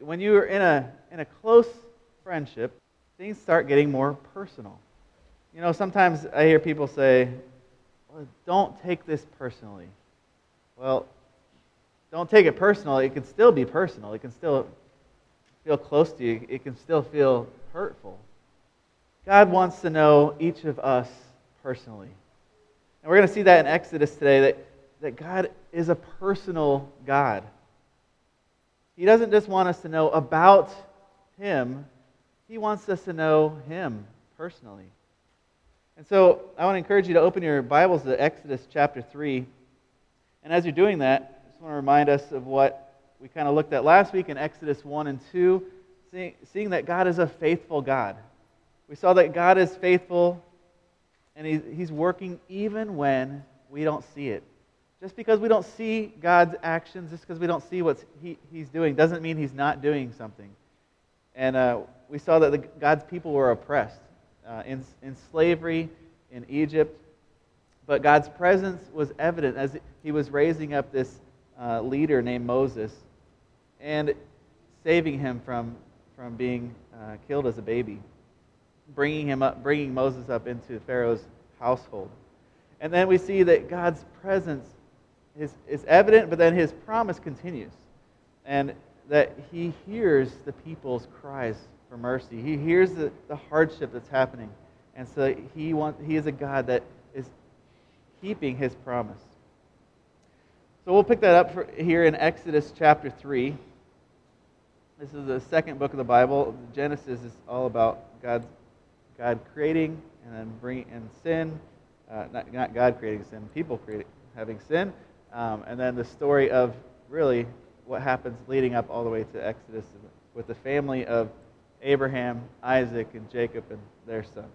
when you're in a close friendship, things start getting more personal. You know, sometimes I hear people say, well, don't take this personally. Well, don't take it personal. It can still be personal. It can still feel close to you. It can still feel hurtful. God wants to know each of us personally. And we're going to see that in Exodus today, that God is a personal God. He doesn't just want us to know about Him. He wants us to know Him personally. And so I want to encourage you to open your Bibles to Exodus chapter 3. And as you're doing that, I just want to remind us of what we kind of looked at last week in Exodus 1 and 2, seeing that God is a faithful God. We saw that God is faithful, and He's working even when we don't see it. Just because we don't see God's actions, just because we don't see what He's doing, doesn't mean He's not doing something. And we saw that God's people were oppressed in slavery in Egypt, but God's presence was evident as He was raising up this leader named Moses and saving him from being killed as a baby, bringing Moses up into Pharaoh's household. And then we see that God's presence is evident, but then His promise continues. And that He hears the people's cries for mercy. He hears the hardship that's happening. And so He is a God that is keeping His promise. So we'll pick that up here in Exodus chapter 3. This is the second book of the Bible. Genesis is all about God creating and then bringing in sin. Not God creating sin, people having sin. And then the story of really what happens leading up all the way to Exodus with the family of Abraham, Isaac, and Jacob and their sons.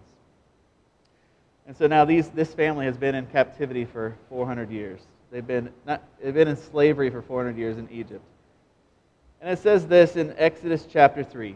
And so now this family has been in captivity for 400 years. They've been in slavery for 400 years in Egypt. And it says this in Exodus chapter 3.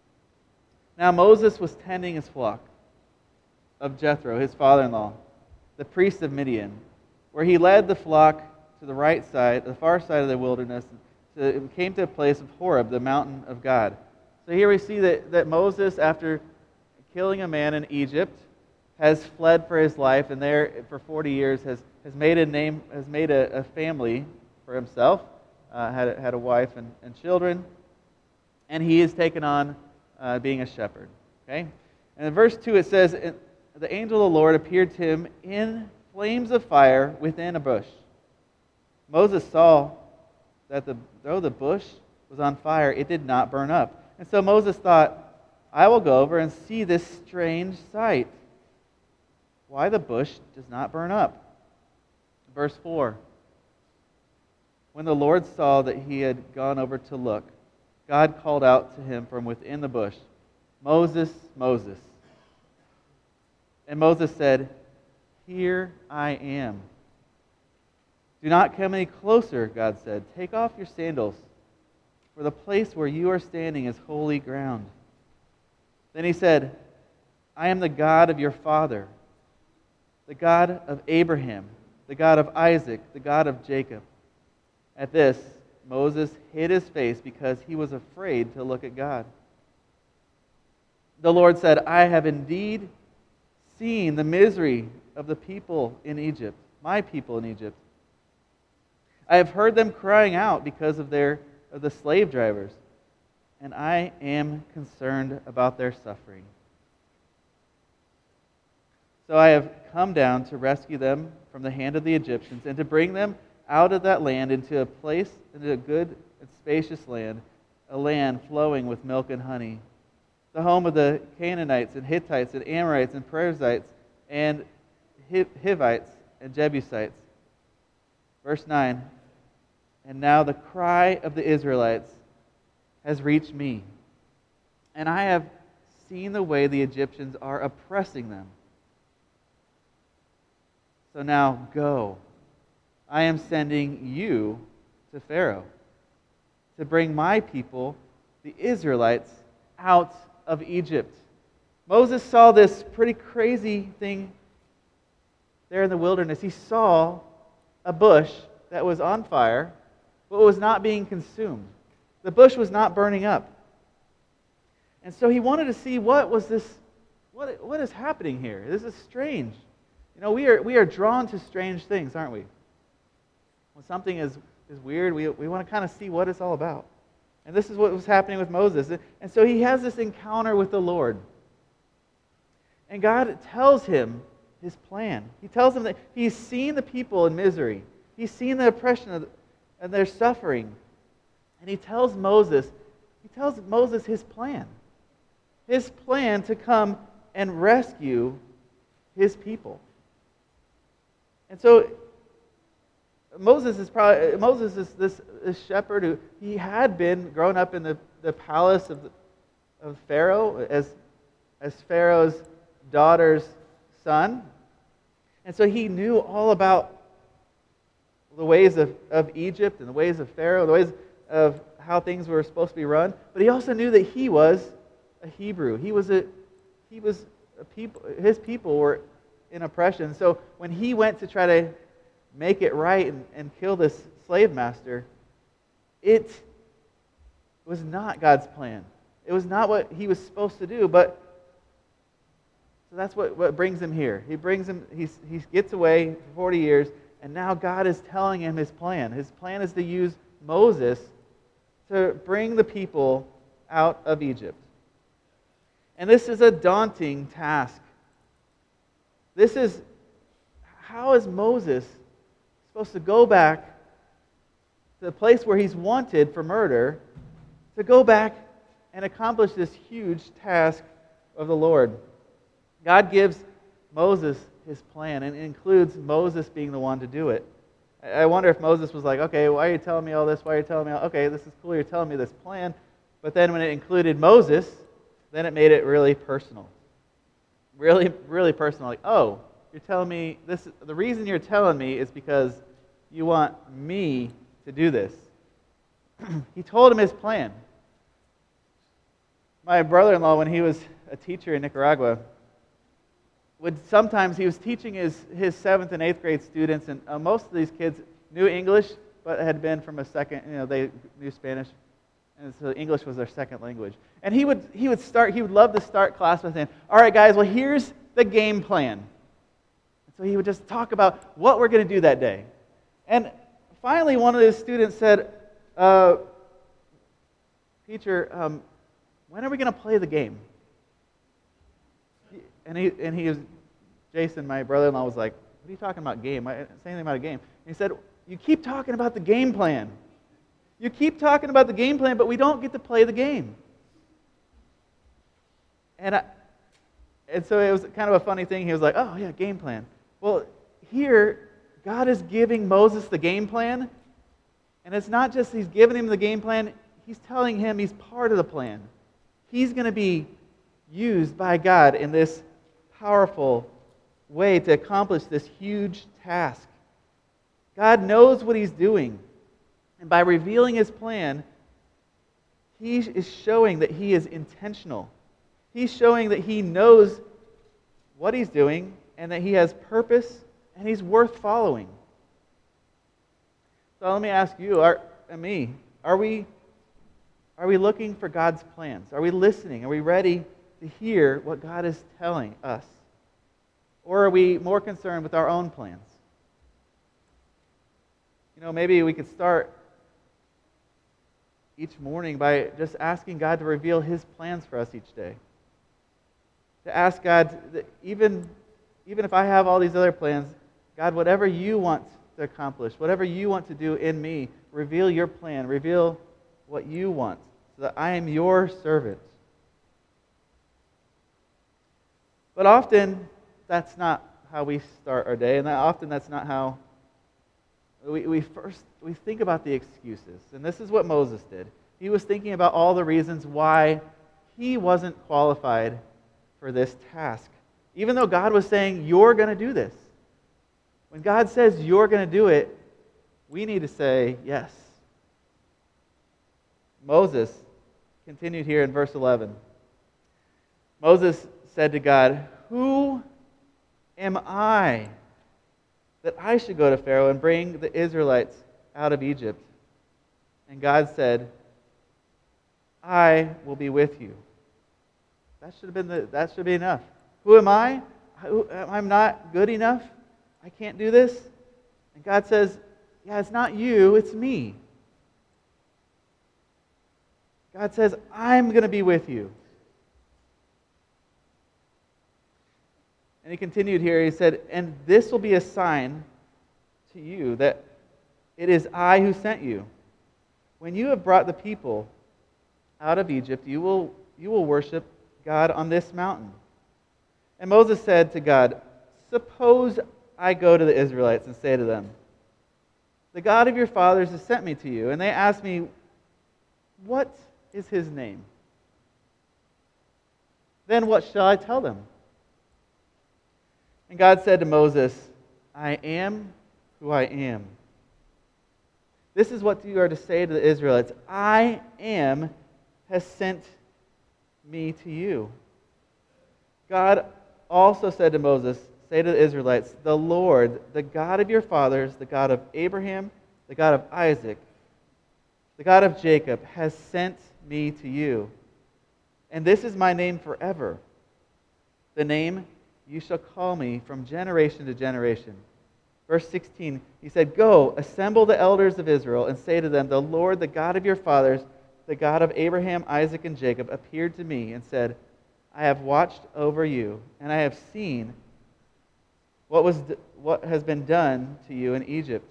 Now Moses was tending his flock of Jethro, his father-in-law, the priest of Midian, where he led the flock to the the far side of the wilderness, and came to a place of Horeb, the mountain of God. So here we see that Moses, after killing a man in Egypt, has fled for his life, and there for 40 years has made a family for himself, had a wife and children, and he has taken on being a shepherd. Okay, and in verse 2 it says, "The angel of the Lord appeared to him in flames of fire within a bush. Moses saw that though the bush was on fire, it did not burn up. And so Moses thought, I will go over and see this strange sight, why the bush does not burn up." Verse 4. When the Lord saw that he had gone over to look, God called out to him from within the bush, "Moses, Moses." And Moses said, "Here I am." "Do not come any closer," God said. "Take off your sandals, for the place where you are standing is holy ground." Then he said, "I am the God of your father, the God of Abraham, the God of Isaac, the God of Jacob." At this, Moses hid his face because he was afraid to look at God. The Lord said, "I have indeed seen the misery of the people in Egypt, my people in Egypt. I have heard them crying out because of the slave drivers, and I am concerned about their suffering. So I have come down to rescue them from the hand of the Egyptians and to bring them out of that land into a good and spacious land, a land flowing with milk and honey, the home of the Canaanites and Hittites and Amorites and Perizzites and Hivites and Jebusites." Verse 9. "And now the cry of the Israelites has reached me, and I have seen the way the Egyptians are oppressing them. So now go. I am sending you to Pharaoh to bring my people, the Israelites, out of Egypt." Moses saw this pretty crazy thing there in the wilderness. He saw a bush that was on fire, but was not being consumed. The bush was not burning up. And so he wanted to see what is happening here. This is strange. We are drawn to strange things, aren't we? When something is weird, we want to kind of see what it's all about. And this is what was happening with Moses. And so he has this encounter with the Lord. And God tells him his plan. He tells him that he's seen the people in misery. He's seen the oppression and their suffering. And he tells Moses his plan. His plan to come and rescue his people. And so Moses is this shepherd who he had been grown up in the palace of Pharaoh as Pharaoh's daughter's son. And so he knew all about the ways of Egypt and the ways of Pharaoh, the ways of how things were supposed to be run. But he also knew that he was a Hebrew. His people were in oppression. So when he went to try to make it right and kill this slave master, it was not God's plan. It was not what he was supposed to do. But so that's what brings him here. He gets away for 40 years, and now God is telling him his plan. His plan is to use Moses to bring the people out of Egypt. And this is a daunting task. How is Moses supposed to go back to the place where he's wanted for murder, to go back and accomplish this huge task of the Lord? God gives Moses his plan, and it includes Moses being the one to do it. I wonder if Moses was like, okay, why are you telling me all this? Why are you telling me okay, this is cool, you're telling me this plan. But then when it included Moses, then it made it really personal. Really, really personal. Like, oh, you're telling me this. The reason you're telling me is because you want me to do this. He told him his plan. My brother-in-law, when he was a teacher in Nicaragua, he was teaching his 7th and 8th grade students, and most of these kids knew English, but had been from a second, they knew Spanish, and so English was their second language. And he would love to start class by saying, all right, guys, well, here's the game plan. And so he would just talk about what we're going to do that day. And finally, one of his students said, teacher, when are we going to play the game? And Jason, my brother-in-law, was like, what are you talking about game? I didn't say anything about a game. And he said, you keep talking about the game plan. You keep talking about the game plan, but we don't get to play the game. And so it was kind of a funny thing. He was like, oh, yeah, game plan. Well, here, God is giving Moses the game plan. And it's not just he's giving him the game plan. He's telling him he's part of the plan. He's going to be used by God in this powerful way to accomplish this huge task. God knows what he's doing. And by revealing his plan, he is showing that he is intentional. He's showing that he knows what he's doing and that he has purpose and he's worth following. So let me ask you and me, are we looking for God's plans? Are we listening? Are we ready to hear what God is telling us? Or are we more concerned with our own plans? Maybe we could start each morning by just asking God to reveal his plans for us each day. To ask God, that even if I have all these other plans, God, whatever you want to accomplish, whatever you want to do in me, reveal your plan, reveal what you want, so that I am your servant. But often, that's not how we start our day, and often that's not how we think about the excuses. And this is what Moses did. He was thinking about all the reasons why he wasn't qualified for this task. Even though God was saying, you're going to do this. When God says you're going to do it, we need to say yes. Moses continued here in verse 11. Moses said to God, who am I that I should go to Pharaoh and bring the Israelites out of Egypt? And God said, I will be with you. That should be enough. Who am I? I'm not good enough. I can't do this. And God says, yeah, it's not you, it's me. God says, I'm going to be with you. And he continued here, he said, and this will be a sign to you that it is I who sent you. When you have brought the people out of Egypt, you will worship God on this mountain. And Moses said to God, suppose I go to the Israelites and say to them, the God of your fathers has sent me to you. And they ask me, what is his name? Then what shall I tell them? And God said to Moses, I am who I am. This is what you are to say to the Israelites. I am has sent me to you. God also said to Moses, say to the Israelites, the Lord, the God of your fathers, the God of Abraham, the God of Isaac, the God of Jacob, has sent me to you. And this is my name forever, the name you shall call me from generation to generation. Verse 16, he said, go, assemble the elders of Israel, and say to them, the Lord, the God of your fathers, the God of Abraham, Isaac, and Jacob, appeared to me and said, I have watched over you, and I have seen what has been done to you in Egypt.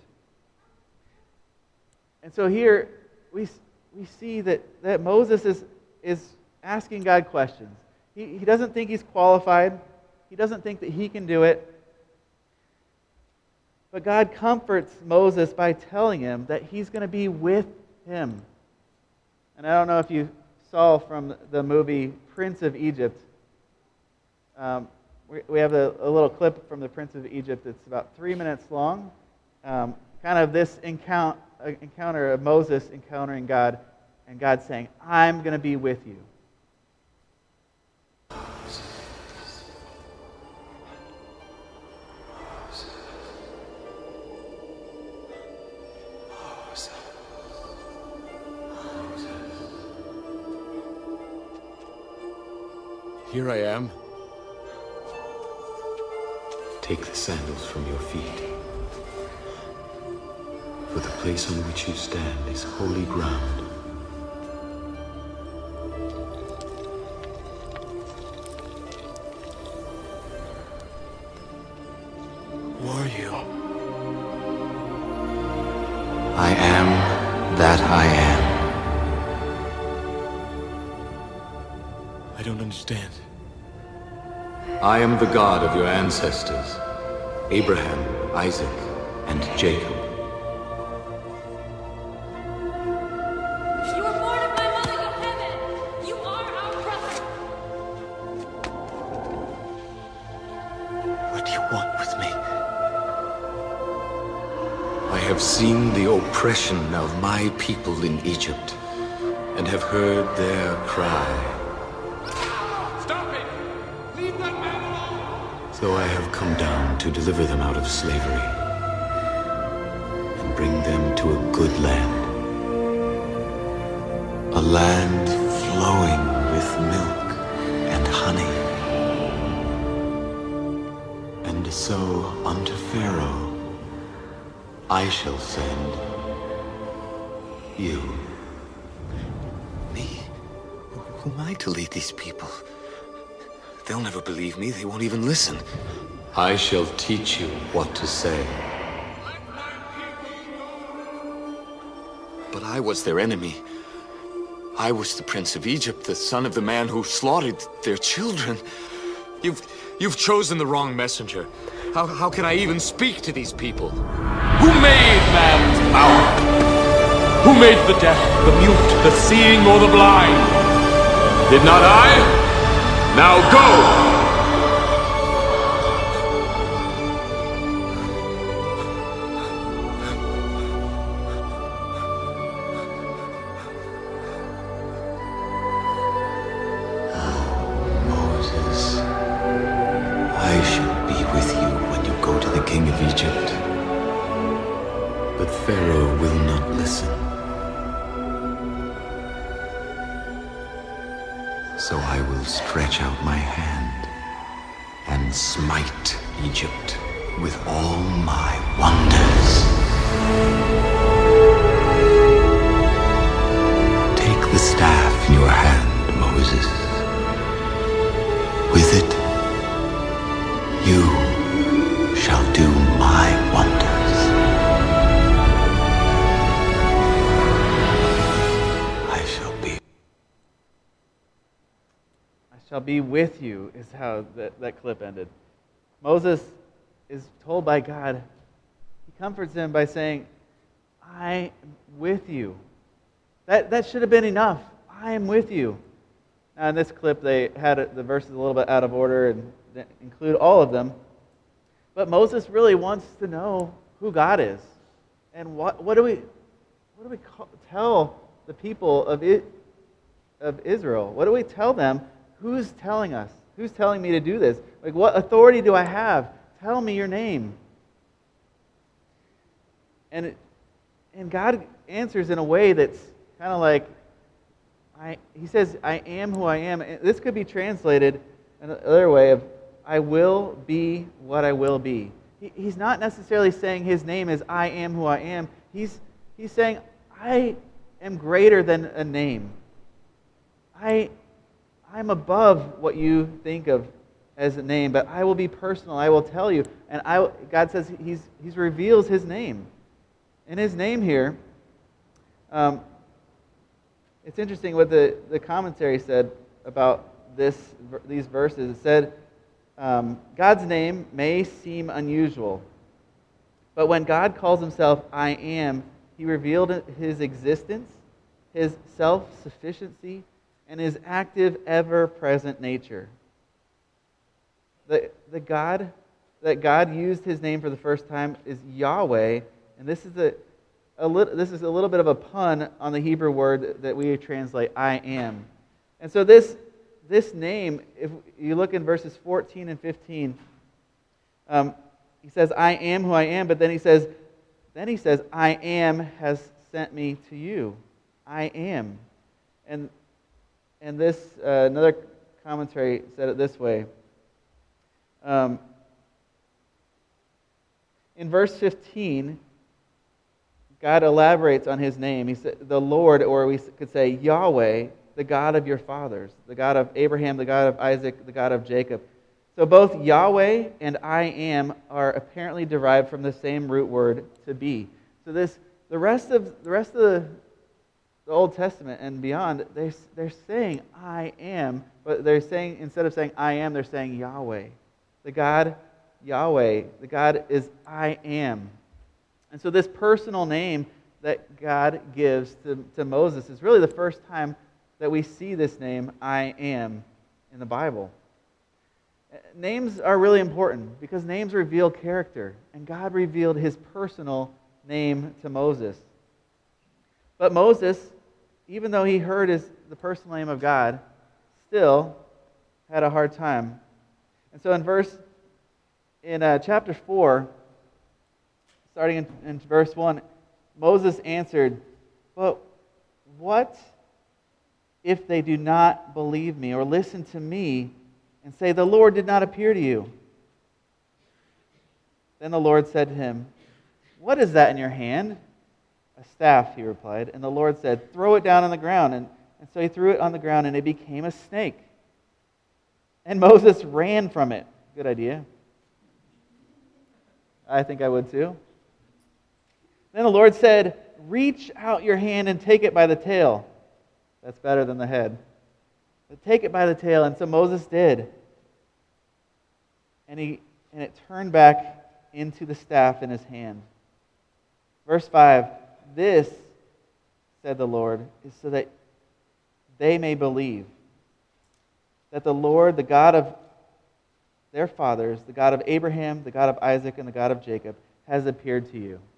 And so here we see that Moses is asking God questions. He doesn't think he's qualified. He doesn't think that he can do it. But God comforts Moses by telling him that he's going to be with him. And I don't know if you saw from the movie Prince of Egypt. We have a little clip from the Prince of Egypt that's about 3 minutes long. Kind of this encounter of Moses encountering God, and God saying, I'm going to be with you. Here I am. Take the sandals from your feet, for the place on which you stand is holy ground. Who are you? I am that I am. I don't understand. I am the God of your ancestors, Abraham, Isaac, and Jacob. You were born of my mother, Yocheved. You are our brother. What do you want with me? I have seen the oppression of my people in Egypt, and have heard their cry. So I have come down to deliver them out of slavery and bring them to a good land. A land flowing with milk and honey. And so unto Pharaoh I shall send you. Me? Who am I to lead these people? They'll never believe me. They won't even listen. I shall teach you what to say. But I was their enemy. I was the Prince of Egypt, the son of the man who slaughtered their children. You've chosen the wrong messenger. How can I even speak to these people? Who made man's power? Who made the deaf, the mute, the seeing, or the blind? Did not I? Now go! Moses, I shall be with you when you go to the king of Egypt. But Pharaoh will not listen. So I will stretch out my hand and smite Egypt with all my wonders. Take the staff in your hand, Moses. With it, you shall do my wonders. I shall be with you, is how that clip ended. Moses is told by God, he comforts him by saying, I am with you. That should have been enough. I am with you. Now in this clip, they had the verses a little bit out of order and didn't include all of them. But Moses really wants to know who God is. And what do we tell the people of Israel? What do we tell them? Who's telling us? Who's telling me to do this? Like, what authority do I have? Tell me your name. And God answers in a way that's kind of like, he says, I am who I am. And this could be translated another way of, I will be what I will be. He's not necessarily saying his name is I am who I am. He's saying, I am greater than a name. I'm above what you think of as a name, but I will be personal. I will tell you. And God says He reveals His name. And His name here, it's interesting what the commentary said about these verses. It said, God's name may seem unusual, but when God calls Himself I am, He revealed His existence, His self-sufficiency, and His active, ever-present nature. The God that God used His name for the first time is Yahweh, and this is a little bit of a pun on the Hebrew word that we translate I am. And so this name, if you look in verses 14 and 15, he says, I am who I am, but then he says, I am has sent me to you. I am. And this, another commentary said it this way. In verse 15, God elaborates on His name. He said, the Lord, or we could say Yahweh, the God of your fathers, the God of Abraham, the God of Isaac, the God of Jacob. So both Yahweh and I am are apparently derived from the same root word, to be. So the rest of the Old Testament and beyond, they're saying I am, but they're saying, instead of saying I am, they're saying Yahweh. The God Yahweh, the God is I am. And so this personal name that God gives to Moses is really the first time that we see this name, I am, in the Bible. Names are really important because names reveal character, and God revealed His personal name to Moses. But Moses, even though he heard the personal name of God, still had a hard time. And so in chapter 4, starting in verse 1, Moses answered, but what if they do not believe me or listen to me and say, the Lord did not appear to you? Then the Lord said to him, what is that in your hand? A staff, he replied. And the Lord said, throw it down on the ground. And so he threw it on the ground, and it became a snake. And Moses ran from it. Good idea. I think I would too. Then the Lord said, reach out your hand and take it by the tail. That's better than the head. But take it by the tail. And so Moses did. And it turned back into the staff in his hand. Verse 5, this, said the Lord, is so that they may believe that the Lord, the God of their fathers, the God of Abraham, the God of Isaac, and the God of Jacob, has appeared to you.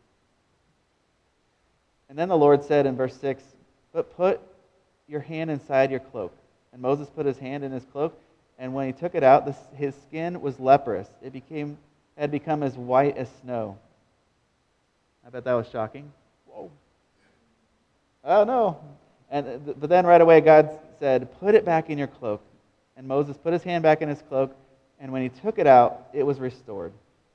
And then the Lord said in verse 6, but put your hand inside your cloak. And Moses put his hand in his cloak, and when he took it out, his skin was leprous. It had become as white as snow. I bet that was shocking. Whoa. Oh, no. But then right away God said, "Put it back in your cloak." And Moses put his hand back in his cloak, and when he took it out, it was restored.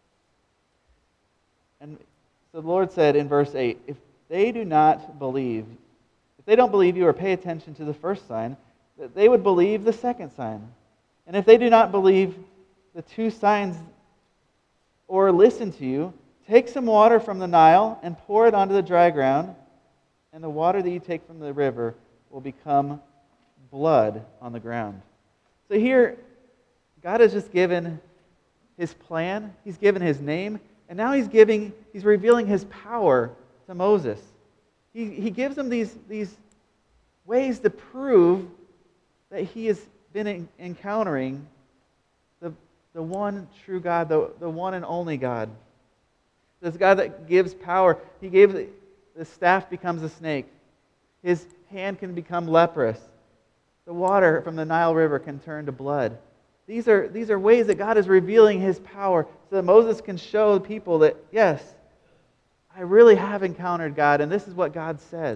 And so the Lord said in verse 8, if they don't believe you or pay attention to the first sign, that they would believe the second sign. And if they do not believe the two signs or listen to you, take some water from the Nile and pour it onto the dry ground, and the water that you take from the river will become blood on the ground. So here, God has just given his plan, he's given his name, and now he's revealing his power to Moses. He gives him these ways to prove that he has been encountering the one true God, the one and only God. This God that gives power. He gave the staff becomes a snake. His hand can become leprous. The water from the Nile River can turn to blood. These are ways that God is revealing his power so that Moses can show people that, yes, I really have encountered God, and this is what God says.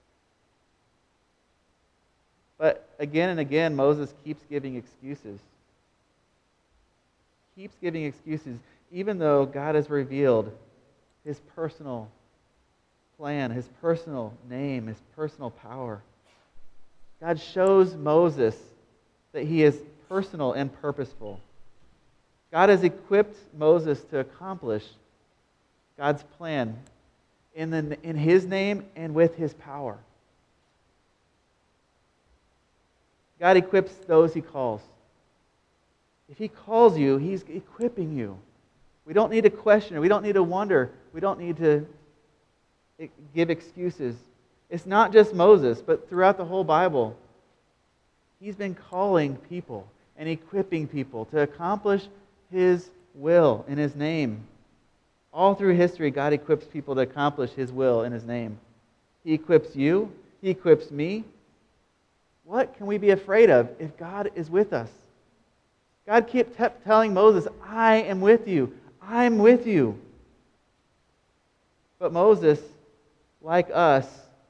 But again and again, Moses keeps giving excuses. Keeps giving excuses, even though God has revealed his personal plan, his personal name, his personal power. God shows Moses that he is personal and purposeful. God has equipped Moses to accomplish God's plan in his name and with his power. God equips those he calls. If he calls you, he's equipping you. We don't need to question it. We don't need to wonder. We don't need to give excuses. It's not just Moses, but throughout the whole Bible, he's been calling people and equipping people to accomplish his will in his name. All through history, God equips people to accomplish his will in his name. He equips you. He equips me. What can we be afraid of if God is with us? God kept telling Moses, I am with you. I'm with you. But Moses, like us,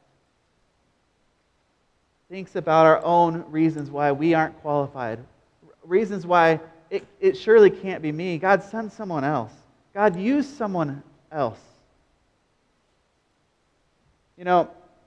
thinks about our own reasons why we aren't qualified. Reasons why it surely can't be me. God, send someone else. God, use someone else. You know,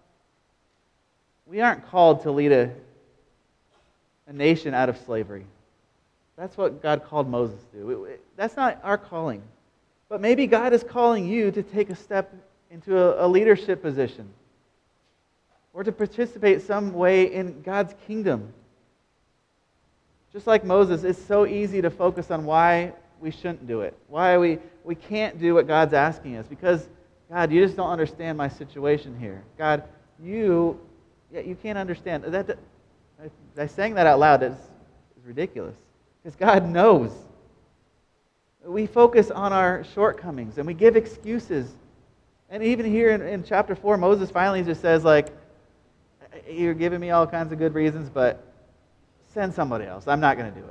we aren't called to lead a nation out of slavery. That's what God called Moses to do. That's not our calling. But maybe God is calling you to take a step into a leadership position or to participate some way in God's kingdom. Just like Moses, it's so easy to focus on why we shouldn't do it, why we can't do what God's asking us, because, God, you just don't understand my situation here. God, you can't understand. I sang that out loud. It's ridiculous. Because God knows. We focus on our shortcomings and we give excuses. And even here in chapter 4, Moses finally just says, like, you're giving me all kinds of good reasons, but send somebody else. I'm not going to do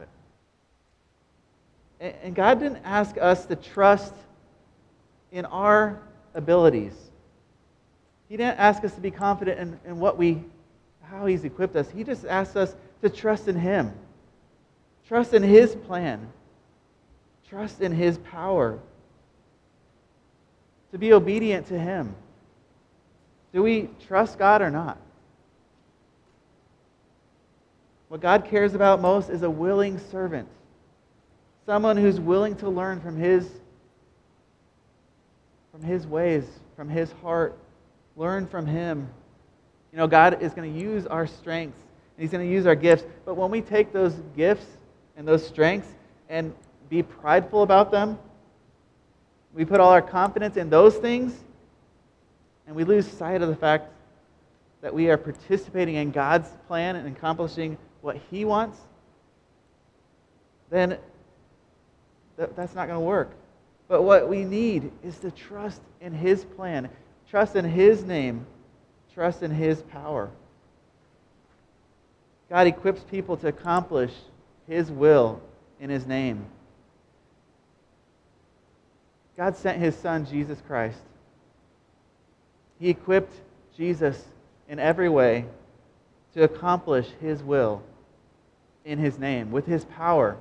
it. And God didn't ask us to trust in our abilities. He didn't ask us to be confident in how he's equipped us. He just asked us to trust in him. Trust in his plan. Trust in his power. To be obedient to him. Do we trust God or not? What God cares about most is a willing servant. Someone who's willing to learn from his ways, from his heart. Learn from him. You know, God is going to use our strengths, and he's going to use our gifts. But when we take those gifts and those strengths and be prideful about them, we put all our confidence in those things, and we lose sight of the fact that we are participating in God's plan and accomplishing what he wants, then that's not going to work. But what we need is to trust in his plan, trust in his name, trust in his power. God equips people to accomplish his will in his name. God sent his son, Jesus Christ. He equipped Jesus in every way to accomplish His will in His name, with His power.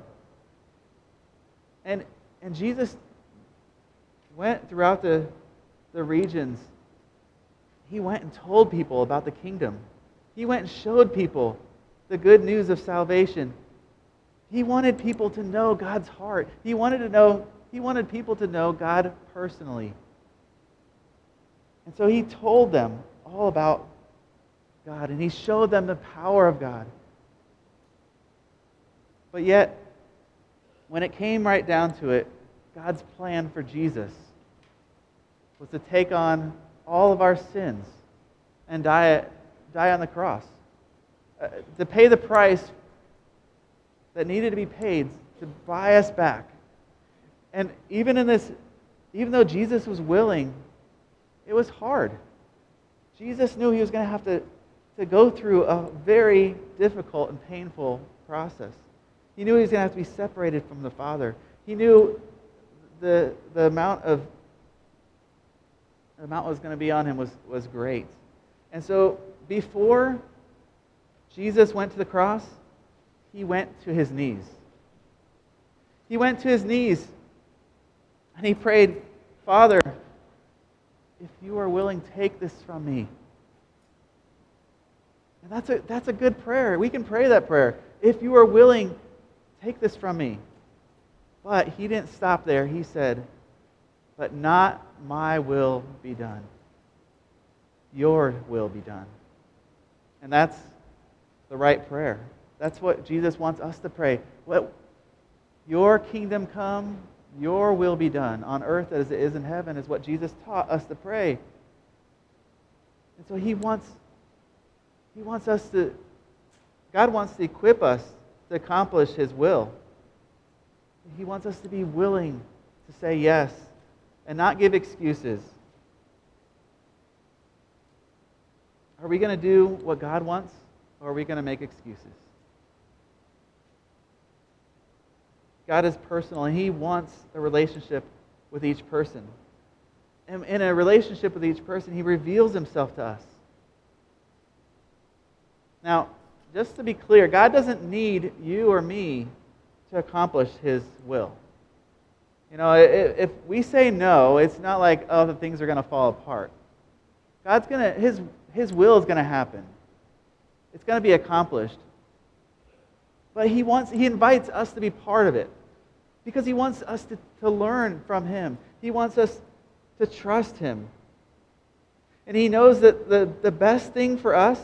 And Jesus went throughout the regions. He went and told people about the kingdom. He went and showed people the good news of salvation. He wanted people to know God's heart. He wanted people to know God personally. And so He told them all about God, and He showed them the power of God. But yet, when it came right down to it, God's plan for Jesus was to take on all of our sins and die on the cross, to pay the price that needed to be paid to buy us back. And even though Jesus was willing, it was hard. Jesus knew He was going to have to go through a very difficult and painful process. He knew He was going to have to be separated from the Father. He knew the amount was going to be on Him was great. And so before Jesus went to the cross, He went to His knees. He went to His knees and He prayed, Father, if You are willing, take this from me. And that's a good prayer. We can pray that prayer. If You are willing, take this from me. But He didn't stop there. He said, but not my will be done. Your will be done. And that's the right prayer. That's what Jesus wants us to pray. Let Your kingdom come, Your will be done on earth as it is in heaven, is what Jesus taught us to pray. And so God wants to equip us to accomplish His will. He wants us to be willing to say yes and not give excuses. Are we going to do what God wants, or are we going to make excuses? God is personal, and He wants a relationship with each person. And in a relationship with each person, He reveals Himself to us. Now, just to be clear, God doesn't need you or me to accomplish His will. You know, if we say no, it's not like, oh, the things are going to fall apart. His will is going to happen. It's going to be accomplished. But He invites us to be part of it because He wants us to learn from Him. He wants us to trust Him. And He knows that the best thing for us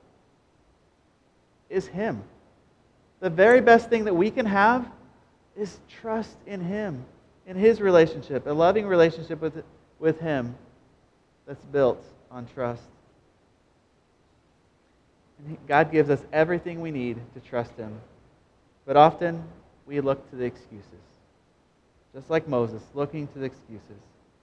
is Him. The very best thing that we can have is trust in Him, in His relationship, a loving relationship with Him that's built on trust. And God gives us everything we need to trust Him. But often we look to the excuses. Just like Moses, looking to the excuses.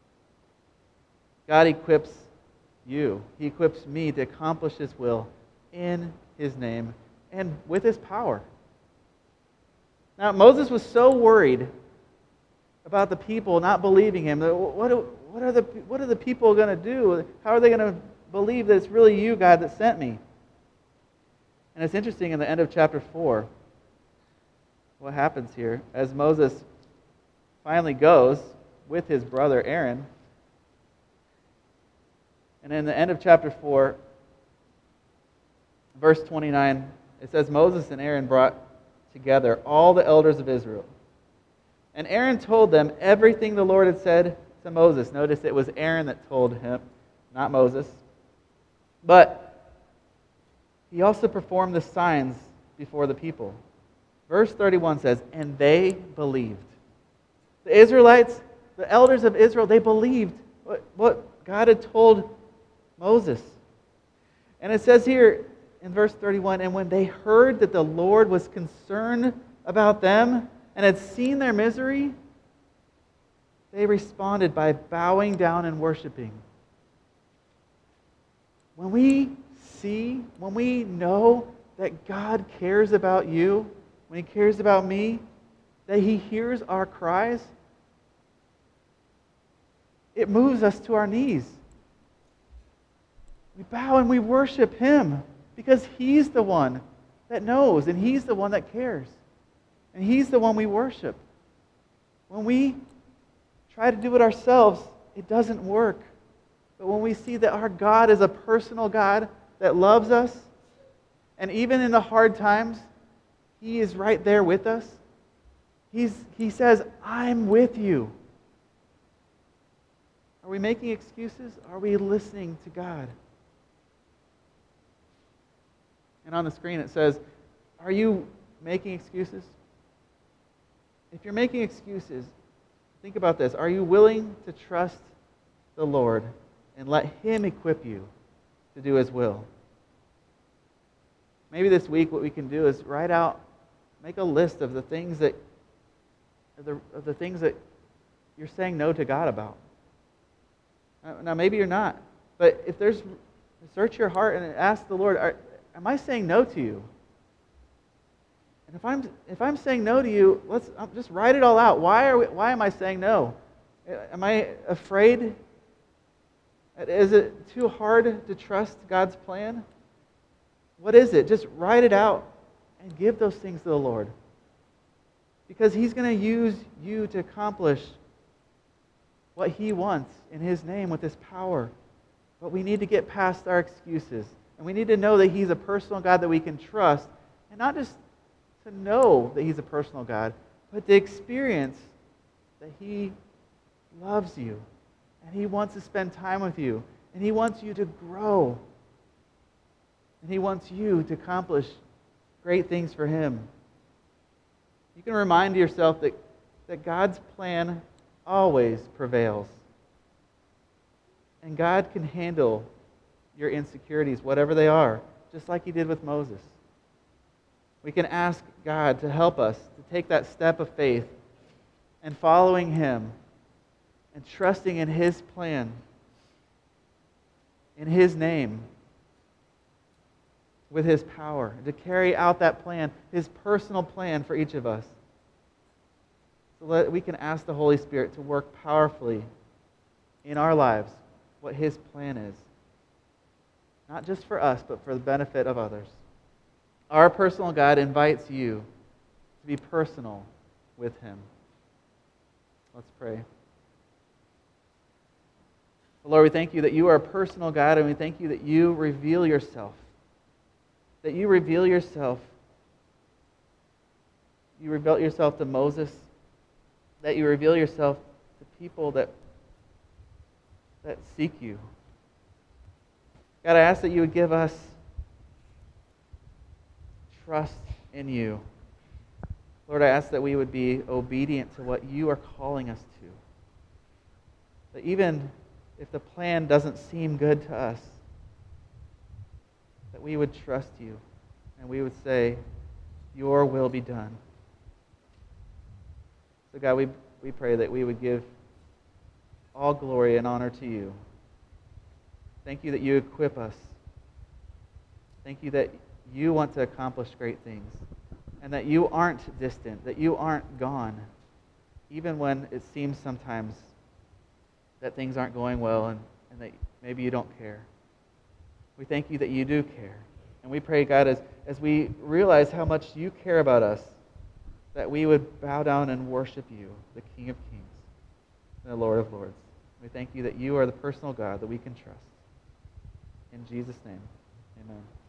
God equips you. He equips me to accomplish His will in His name and with His power. Now, Moses was so worried about the people not believing him. What are the people going to do? How are they going to believe that it's really You, God, that sent me? And it's interesting, in the end of chapter 4, what happens here, as Moses finally goes with his brother Aaron, and in the end of chapter 4, verse 29, it says, Moses and Aaron brought together all the elders of Israel. And Aaron told them everything the Lord had said to Moses. Notice it was Aaron that told him, not Moses. But he also performed the signs before the people. Verse 31 says, and they believed. The Israelites, the elders of Israel, they believed what God had told Moses. And it says here in verse 31, and when they heard that the Lord was concerned about them and had seen their misery, they responded by bowing down and worshiping. When we know that God cares about you, when He cares about me, that He hears our cries, it moves us to our knees. We bow and we worship Him. because He's the one that knows, and He's the one that cares. And He's the one we worship. When we try to do it ourselves, it doesn't work. But when we see that our God is a personal God that loves us, and even in the hard times, He is right there with us. He says, I'm with you. Are we making excuses? Are we listening to God? And on the screen it says, are you making excuses? If you're making excuses, think about this. Are you willing to trust the Lord and let Him equip you to do His will? Maybe this week what we can do is make a list of the things that you're saying no to God about. Now maybe you're not, but search your heart and ask the Lord, am I saying no to you? And if I'm saying no to you, let's just write it all out. Why am I saying no? Am I afraid? Is it too hard to trust God's plan? What is it? Just write it out and give those things to the Lord. Because He's going to use you to accomplish what He wants in His name with His power. But we need to get past our excuses. And we need to know that He's a personal God that we can trust. And not just to know that He's a personal God, but to experience that He loves you. And He wants to spend time with you. And He wants you to grow. And He wants you to accomplish great things for Him. You can remind yourself that God's plan always prevails. And God can handle your insecurities, whatever they are, just like He did with Moses. We can ask God to help us to take that step of faith and following Him and trusting in His plan, in His name, with His power, to carry out that plan, His personal plan for each of us. So that we can ask the Holy Spirit to work powerfully in our lives what His plan is. Not just for us, but for the benefit of others. Our personal God invites you to be personal with Him. Let's pray. Lord, we thank You that You are a personal God, and we thank You that You reveal Yourself. That You reveal Yourself. You reveal Yourself to Moses. That You reveal Yourself to people that seek You. God, I ask that You would give us trust in You. Lord, I ask that we would be obedient to what You are calling us to. That even if the plan doesn't seem good to us, that we would trust You and we would say, Your will be done. So God, we pray that we would give all glory and honor to You. Thank You that You equip us. Thank You that You want to accomplish great things and that You aren't distant, that You aren't gone, even when it seems sometimes that things aren't going well and that maybe You don't care. We thank You that You do care. And we pray, God, as we realize how much You care about us, that we would bow down and worship You, the King of Kings and the Lord of Lords. We thank You that You are the personal God that we can trust. In Jesus' name, amen.